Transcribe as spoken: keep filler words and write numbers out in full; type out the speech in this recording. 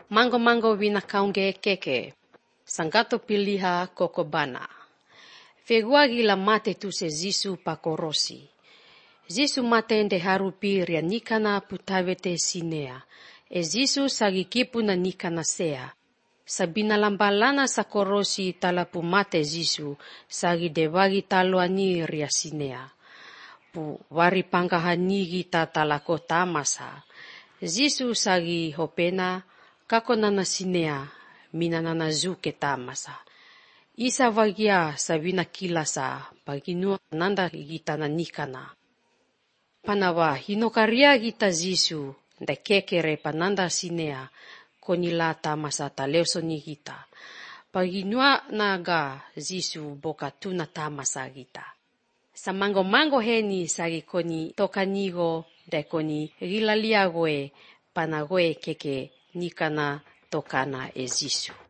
Mango-mango wina kaunge keke. Sangato piliha kokobana. Feguagi la mate tu se Zisu pakorosi. Zisu mate ende harupi ria nikana putavete sinea. E Zisu sagi kipu na nikana sea. Sabina lambalana sa korosi talapu mate Zisu sagi dewagi taluani ria sinea. Pu wari pangkahanigi ta talako tamasa. Zisu sagi hopena kako nana sinea minanana zuke tamasa. Isa vagia sabina kilasa baginua nanda gita na nikana. Panawa hinokaria gita Zisu da kekere pananda sinea konila tamasa taleuso ni gita. Baginua naga Zisu boka tuna tamasa gita. Sa mango-mango heni sagi koni tokanigo da koni gilaliagoe panagoe keke nikana tokana e Zisu.